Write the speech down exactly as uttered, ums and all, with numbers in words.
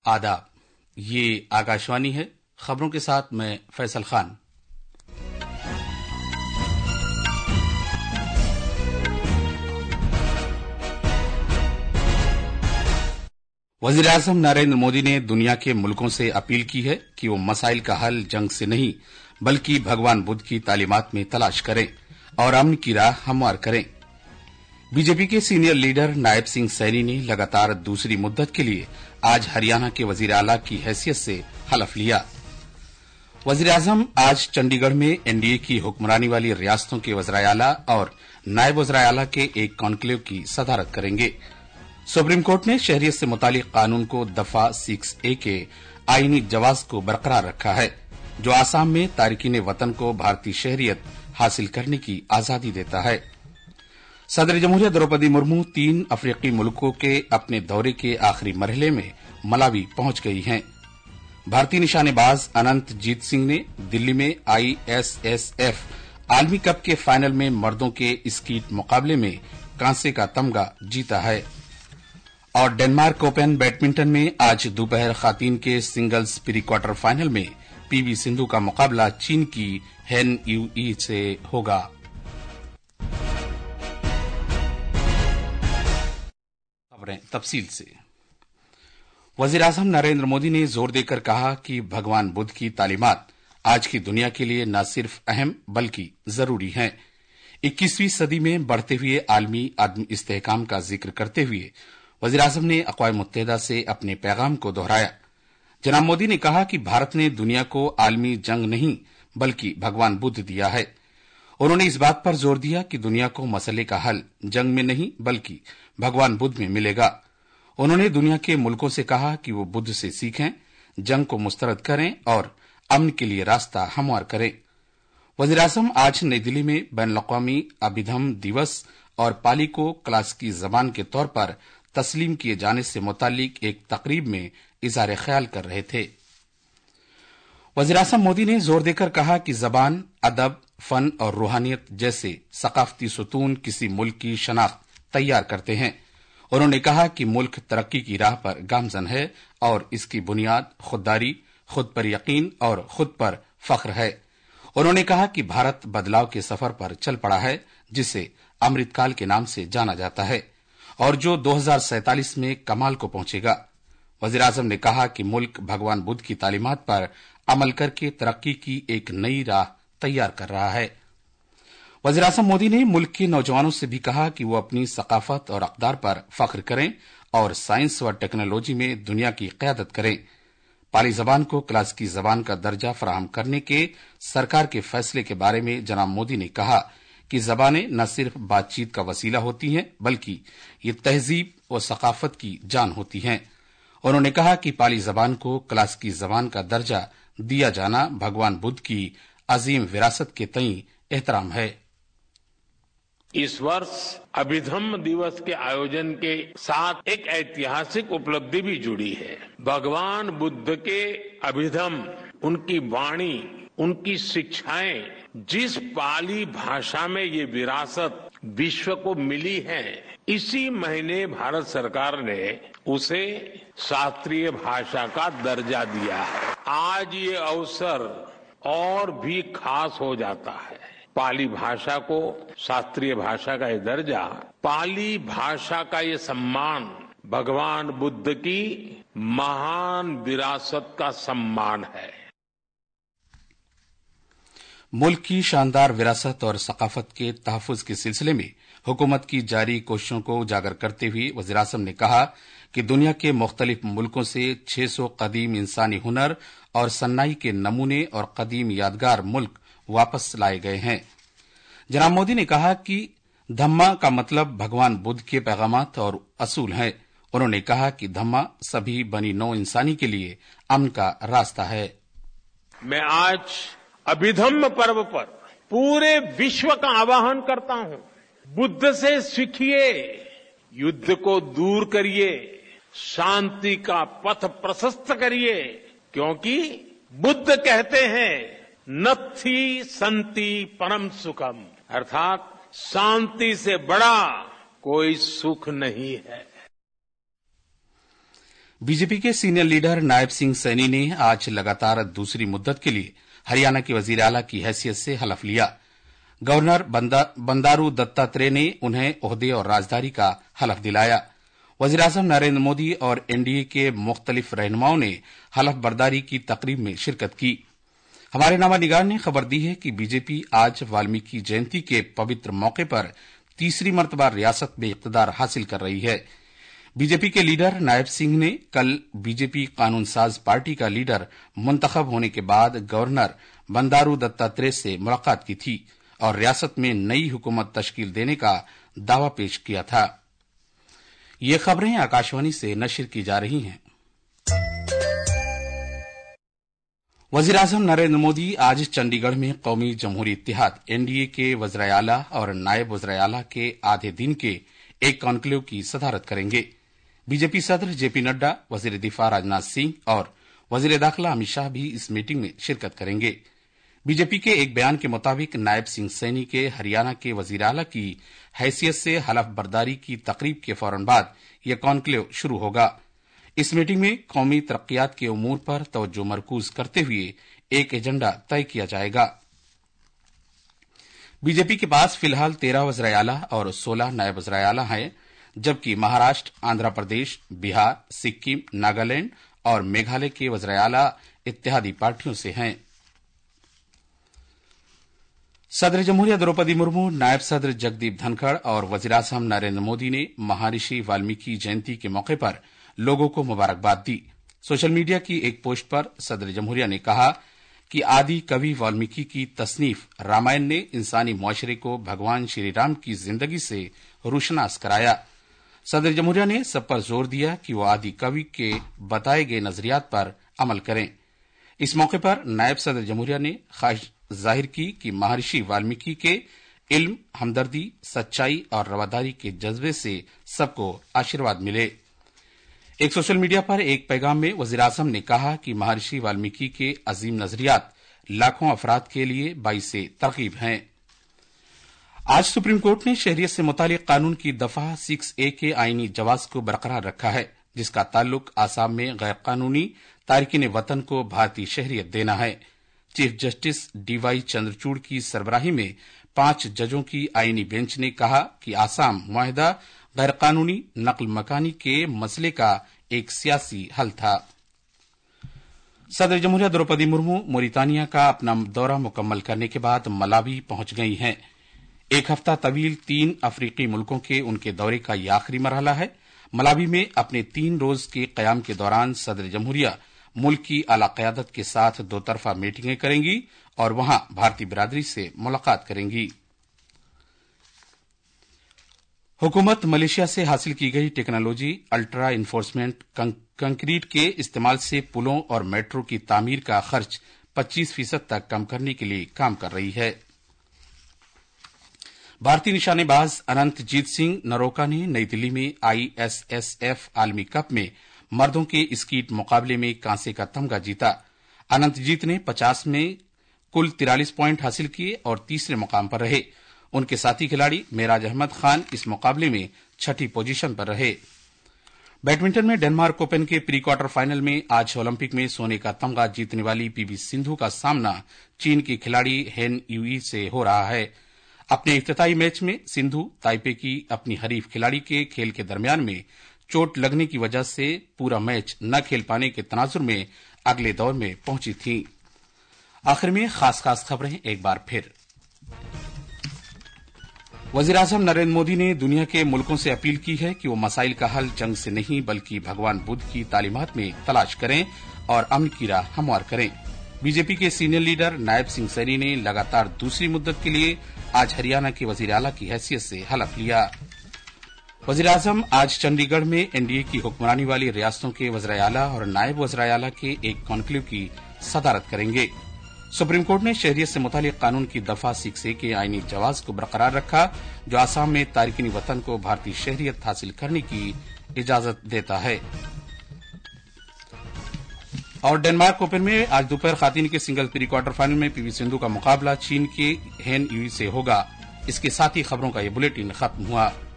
आदाब, ये आकाशवाणी है। खबरों के साथ मैं फैसल खान। वजीर आजम नरेंद्र मोदी ने दुनिया के मुल्कों से अपील की है कि वो मसाइल का हल जंग से नहीं बल्कि भगवान बुद्ध की तालीमात में तलाश करें और अमन की राह हमवार करें। बीजेपी के सीनियर लीडर नायब सिंह सैनी ने लगातार दूसरी मुद्दत के लिए आज हरियाणा के वजीर आला की हैसियत से हलफ लिया। वजीर आजम आज चंडीगढ़ में एनडीए की हुक्मरानी वाली रियासतों के वज़राए आला और नायब वज़राए आला के एक कॉन्क्लेव की सदारत करेंगे। सुप्रीम कोर्ट ने शहरियत से मुतालिक कानून को दफा सिक्स ए के आईनी जवाज को बरकरार रखा है, जो आसाम में तारिकीन वतन को भारतीय शहरियत हासिल करने की आजादी देता है। सदर जमहूरिया द्रौपदी मुर्मू तीन अफ्रीकी मुल्कों के अपने दौरे के आखिरी मरहले में मलावी पहुंच गई हैं। भारतीय निशानेबाज अनंत जीत सिंह ने दिल्ली में आईएसएसएफ आलमी कप के फाइनल में मर्दों के स्कीट मुकाबले में कांसे का तमगा जीता है। और डेनमार्क ओपन बैडमिंटन में आज दोपहर खातीन के सिंगल्स प्री क्वार्टर फाइनल में पीवी सिंधु का मुकाबला चीन की हेन यूई से होगा। खबरें तफसील से। वजीर आजम नरेंद्र मोदी ने जोर देकर कहा कि भगवान बुद्ध की तालीमात आज की दुनिया के लिए न सिर्फ अहम बल्कि जरूरी हैं। इक्कीसवीं सदी में बढ़ते हुए आलमी आदमी इस्तेहकाम का जिक्र करते हुए वजीर आजम ने अक़वाम मुत्तहिदा से अपने पैगाम को दोहराया। जनाब मोदी ने कहा कि भारत ने दुनिया को आलमी जंग नहीं बल्कि भगवान बुद्ध दिया है। उन्होंने इस बात पर जोर दिया कि दुनिया को मसले का हल जंग में नहीं बल्कि भगवान बुद्ध में मिलेगा। उन्होंने दुनिया के मुल्कों से कहा कि वो बुद्ध से सीखें, जंग को मुस्तरद करें और अमन के लिए रास्ता हमवार करें। वजीर आजम आज नई दिल्ली में बैन अल-अक़वामी अभिधम्म दिवस और पाली को क्लास की जबान के तौर पर तस्लीम किए जाने से मुतालिक एक तकरीब में इज़हार ख्याल कर रहे थे। वजीर आजम मोदी ने जोर देकर कहा कि जबान, अदब, फन और रूहानियत जैसे सकाफती सुतून किसी मुल्क की शनाख्त तैयार करते हैं। उन्होंने कहा कि मुल्क तरक्की की राह पर गामजन है और इसकी बुनियाद खुददारी, खुद पर यकीन और खुद पर फख्र है। उन्होंने कहा कि भारत बदलाव के सफर पर चल पड़ा है, जिसे अमृतकाल के नाम से जाना जाता है और जो दो हजार सैंतालीस में कमाल को पहुंचेगा। वजीर आजम ने कहा कि मुल्क भगवान बुद्ध की तालीमात पर अमल करके तरक्की की एक नई राह तैयार कर रहा है। वजीर आजम मोदी ने मुल्क के नौजवानों से भी कहा कि वो अपनी सकाफत और अक़दार पर फख्र करें और साइंस व टेक्नोलॉजी में दुनिया की क़यादत करें। पाली जबान को क्लास की जबान का दर्जा फराहम करने के सरकार के फैसले के बारे में जनाब मोदी ने कहा कि जबानें न सिर्फ बातचीत का वसीला होती हैं बल्कि ये तहजीब व सकाफत की जान होती हैं। उन्होंने कहा कि पाली जबान को क्लास की जबान का दर्जा दिया जाना भगवान बुद्ध की अजीम विरासत के तई एहतराम है। इस वर्ष अभिधम्म दिवस के आयोजन के साथ एक ऐतिहासिक उपलब्धि भी जुड़ी है। भगवान बुद्ध के अभिधम्म, उनकी वाणी, उनकी शिक्षाएं, जिस पाली भाषा में ये विरासत विश्व को मिली है, इसी महीने भारत सरकार ने उसे शास्त्रीय भाषा का दर्जा दिया है। आज ये अवसर और भी खास हो जाता है। पाली भाषा को शास्त्रीय भाषा का ये दर्जा, पाली भाषा का ये सम्मान भगवान बुद्ध की महान विरासत का सम्मान है। मुल्क की शानदार विरासत और सकाफत के तहफ़्फ़ुज़ के सिलसिले में हुकूमत की जारी कोशिशों को उजागर करते हुए वज़ीर आज़म ने कहा कि दुनिया के मुख्तलिफ मुल्कों से छह सौ कदीम इंसानी हुनर और सन्नाई के नमूने और कदीम यादगार मुल्क वापस लाए गए हैं। जनाब मोदी ने कहा कि धम्मा का मतलब भगवान बुद्ध के पैगामात और असूल हैं। उन्होंने कहा कि धम्मा सभी बनी नौ इंसानी के लिए अमन का रास्ता है। मैं आज अभिधम्म पर्व पर पूरे विश्व का आह्वान करता हूं, बुद्ध से सीखिए, युद्ध को दूर करिए, शांति का पथ प्रशस्त करिए, क्योंकि बुद्ध कहते हैं नत्थी संति परम सुखम, अर्थात शांति से बड़ा कोई सुख नहीं है। बीजेपी के सीनियर लीडर नायब सिंह सैनी ने आज लगातार दूसरी मुद्दत के लिए हरियाणा के वजीर आला की हैसियत से हलफ लिया। गवर्नर बंदारू दत्तात्रेय ने उन्हें ओहदे और राजदारी का हलफ दिलाया। वजीर आजम नरेंद्र मोदी और एनडीए के मुख्तलिफ रहनुमाओं ने हलफ बर्दारी की तकरीब में शिरकत की। हमारे नामा निगार ने खबर दी है कि बीजेपी आज वाल्मीकि जयंती के पवित्र मौके पर तीसरी मर्तबा रियासत में इक्तदार हासिल कर रही है। बीजेपी के लीडर नायब सिंह ने कल बीजेपी कानून साज पार्टी का लीडर मुंतखब होने के बाद गवर्नर बंदारू दत्तात्रेय से मुलाकात की थी और रियासत में नई हुकूमत तश्कील देने का दावा पेश किया था। ये खबरें आकाशवाणी से नशर की जा रही हैं। वजीर आजम नरेंद्र मोदी आज चंडीगढ़ में कौमी जमहूरी इत्तेहाद एनडीए के वज़ीर आला और नायब वज़ीर आला के आधे दिन के एक कॉन्क्लेव की सदारत करेंगे। बीजेपी सदर जेपी नड्डा, वजीर दिफा राजनाथ सिंह और वजीर दाखिला अमित शाह भी इस मीटिंग में शिरकत करेंगे। बीजेपी के एक बयान के मुताबिक नायब सिंह सैनी के हरियाणा के वजीर आला की हैसियत से हलफ बर्दारी की तकरीब के फौरन बाद यह कॉन्क्लेव शुरू होगा। इस मीटिंग में कौमी तरक्कियात के उमूर पर तवज्जो मरकूज करते हुए एक एजेंडा तय किया जाएगा। बीजेपी के पास फिलहाल तेरह वज़ीर आला और सोलह नायब वज़ीर आला हैं, जबकि महाराष्ट्र, आंध्र प्रदेश, बिहार, सिक्किम, नागालैंड और मेघालय के वज़ीर आला इत्तेहादी पार्टियों से हैं। सदर जमहूरिया द्रौपदी मुर्मू, नायब सदर जगदीप धनखड़ और वज़ीर आज़म नरेंद्र मोदी ने महर्षि वाल्मीकि जयंती के मौके पर लोगों को मुबारकबाद दी। सोशल मीडिया की एक पोस्ट पर सदर जमहूरिया ने कहा कि आदि कवि वाल्मीकि की तसनीफ रामायण ने इंसानी मुआशरे को भगवान श्रीराम की जिंदगी से रोशनास कराया। सदर जमहूरिया ने सब पर जोर दिया कि वो आदि कवि के बताए गए नजरियात पर अमल करें। इस मौके पर नायब सदर जमहूरिया ने ख्वाहिश जाहिर की कि महर्षि वाल्मीकि के इल्म, हमदर्दी, सच्चाई और रवादारी के जज्बे से सबको आशीर्वाद मिले। एक सोशल मीडिया पर एक पैगाम में वज़ीर आज़म ने कहा कि महर्षि वाल्मीकि के अजीम नजरियात लाखों अफराद के लिए बाइसे तरगीब हैं। आज सुप्रीम कोर्ट ने शहरियत से मुतालिक कानून की दफा सिक्स ए के आईनी जवाज को बरकरार रखा है, जिसका ताल्लुक आसाम में गैर कानूनी तारिकीन वतन को भारतीय शहरियत देना है। चीफ जस्टिस डीवाई चंद्रचूड़ की सरबराही में पांच जजों की आईनी बेंच ने कहा कि आसाम मुआहदा गैर कानूनी नकल मकानी के मसले का एक सियासी हल था। सदर जमहूरिया द्रौपदी मुर्मू मोरितानिया का अपना दौरा मुकम्मल करने के बाद मलावी पहुंच गई हैं। एक हफ्ता तवील तीन अफ्रीकी मुल्कों के उनके दौरे का यह आखिरी मरहला है। मलावी में अपने तीन रोज के कयाम के दौरान सदर जमहूरिया मुल्क की आला क़यादत के साथ दो तरफा मीटिंगें करेंगी और वहां भारतीय बिरादरी से मुलाकात करेंगी। हुकूमत मलेशिया से हासिल की गई टेक्नोलॉजी अल्ट्रा इन्फोर्समेंट कंक्रीट के इस्तेमाल से पुलों और मेट्रो की तामीर का खर्च पच्चीस फीसद तक कम करने के लिए काम कर रही है। भारतीय निशानेबाज अनंतजीत सिंह नरोका ने नई दिल्ली में आईएसएसएफ आलमी कप में मर्दों के स्कीट मुकाबले में कांसे का तमगा जीता। अनंतजीत ने पचास में कुल तिरालीस पॉइंट हासिल किए और तीसरे मुकाम पर रहे। उनके साथी खिलाड़ी मेराज अहमद खान इस मुकाबले में छठी पोजीशन पर रहे। बैडमिंटन में डेनमार्क ओपन के प्री क्वार्टर फाइनल में आज ओलंपिक में सोने का तमगा जीतने वाली पीवी सिंधु का सामना चीन की खिलाड़ी हेन यूई से हो रहा है। अपने इफ्तिताई मैच में सिंधु ताइपे की अपनी हरीफ खिलाड़ी के खेल के दरमियान में चोट लगने की वजह से पूरा मैच न खेल पाने के तनाजुर में अगले दौर में पहुंची थी। आखिर में खास खास खबरें एक बार फिर। वजीर आजम नरेंद्र मोदी ने दुनिया के मुल्कों से अपील की है कि वो मसाइल का हल जंग से नहीं बल्कि भगवान बुद्ध की तालीमात में तलाश करें और अमन की राह हमवार करें। बीजेपी के सीनियर लीडर नायब सिंह सैनी ने लगातार दूसरी मुद्दत के लिए आज हरियाणा के वजीर आला की हैसियत से हलफ लिया। वजीर आजम आज चंडीगढ़ में एनडीए की हुक्मरानी वाली रियासतों के वज़ीर आला और नायब वज़ीर आला के एक कॉन्क्लेव की सदारत करेंगे। सुप्रीम कोर्ट ने शहरियत से मुतालिक कानून की दफा सिक्स ए के आईनी जवाज को बरकरार रखा, जो आसाम में तारिकीन वतन को भारतीय शहरियत हासिल करने की इजाजत देता है। और डेनमार्क ओपन में आज दोपहर खातिन के सिंगल प्री क्वार्टर फाइनल में पीवी सिंधु का मुकाबला चीन के हेन यूई से होगा। इसके साथ ही खबरों का ये बुलेटिन खत्म हुआ।